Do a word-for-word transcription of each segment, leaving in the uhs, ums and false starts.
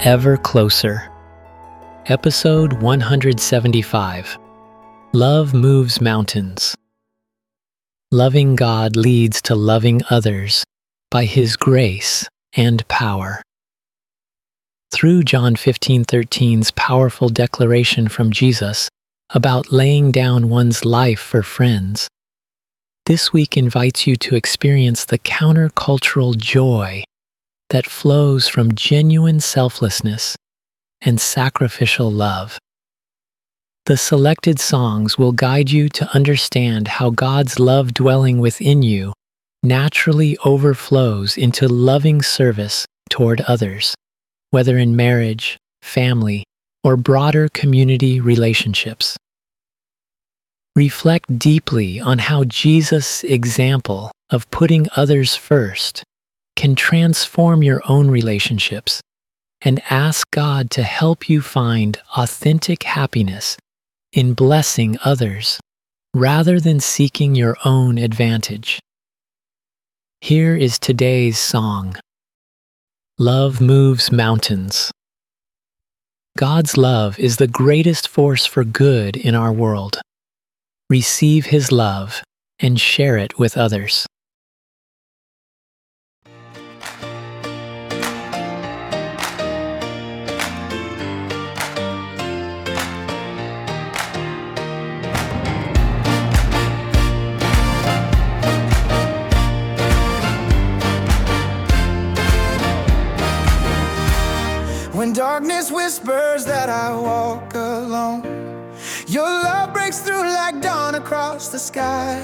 Ever Closer. Episode one hundred seventy-five. Love Moves Mountains. Loving God leads to loving others by His grace and power. Through John fifteen thirteen's powerful declaration from Jesus about laying down one's life for friends, this week invites you to experience the countercultural joy that flows from genuine selflessness and sacrificial love. The selected songs will guide you to understand how God's love dwelling within you naturally overflows into loving service toward others, whether in marriage, family, or broader community relationships. Reflect deeply on how Jesus' example of putting others first can transform your own relationships, and ask God to help you find authentic happiness in blessing others rather than seeking your own advantage. Here is today's song, Love Moves Mountains. God's love is the greatest force for good in our world. Receive His love and share it with others. When darkness whispers that I walk alone, your love breaks through like dawn across the sky.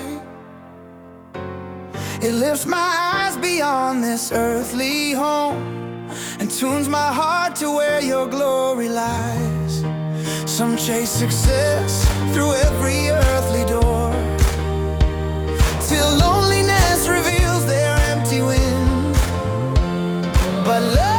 It lifts my eyes beyond this earthly home and tunes my heart to where your glory lies. Some chase success through every earthly door, till loneliness reveals their empty wind. But love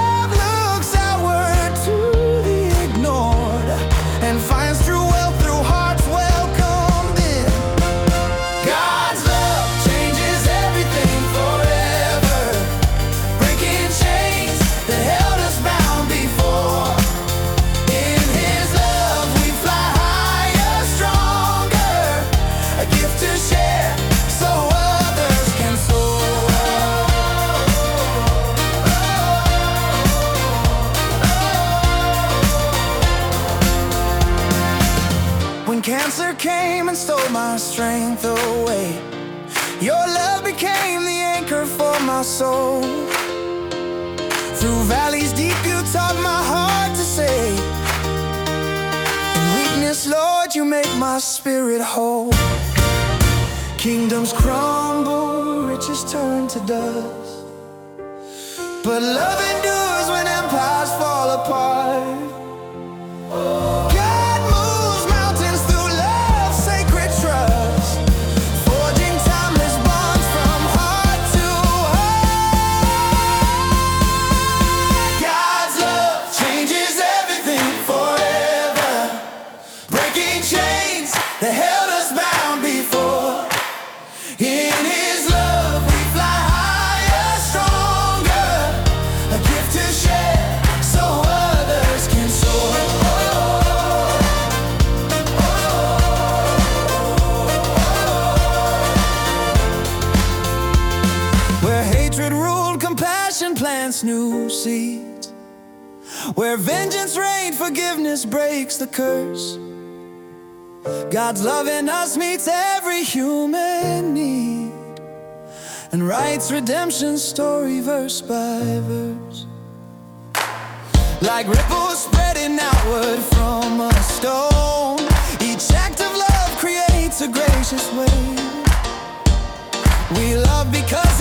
cancer came and stole my strength away, your love became the anchor for my soul. Through valleys deep you taught my heart to say, in weakness, Lord, you make my spirit whole. Kingdoms crumble, riches turn to dust, but love endures when empires fall apart. That held us bound before. In His love we fly higher, stronger, a gift to share so others can soar. Where hatred ruled, compassion plants new seeds. Where vengeance reigned, forgiveness breaks the curse. God's love in us meets every human need and writes redemption's story verse by verse. Like ripples spreading outward from a stone, each act of love creates a gracious wave. We love because